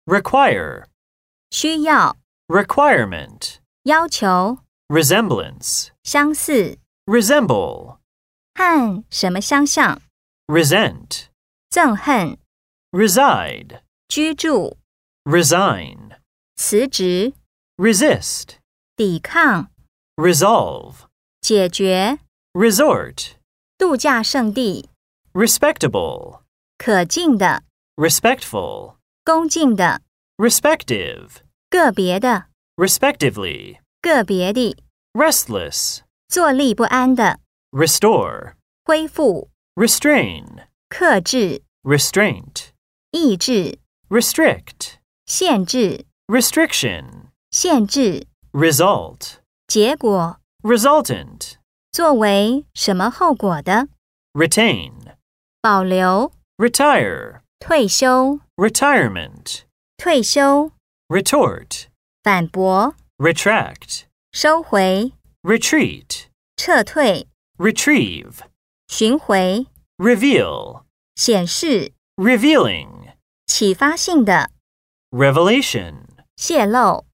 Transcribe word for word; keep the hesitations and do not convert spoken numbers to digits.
require, 需要 requirement, 要求 resemblance, 相似 resemble, 和什么相像 resent, 憎恨 reside, 居住 resign, 辞职 resist, 抵抗 resolve, 解决 resort, 度假胜地 respectable, 可敬的 respectful, 恭敬的 respective, 个别的 respectively, 个别地 restless, 坐立不安的 restore, 恢复 restrain, 克制 restraint, 抑制 restrict, 限制 restriction, 限制 result, 结果 resultant, 作为什么后果的 retain, 保留 retire, 退休 retirement, 退休 retort, 反驳 retract, 收回 retreat, 撤退 retrieve, 寻回 reveal, 显示 revealing, 启发性的 revelation. 泄露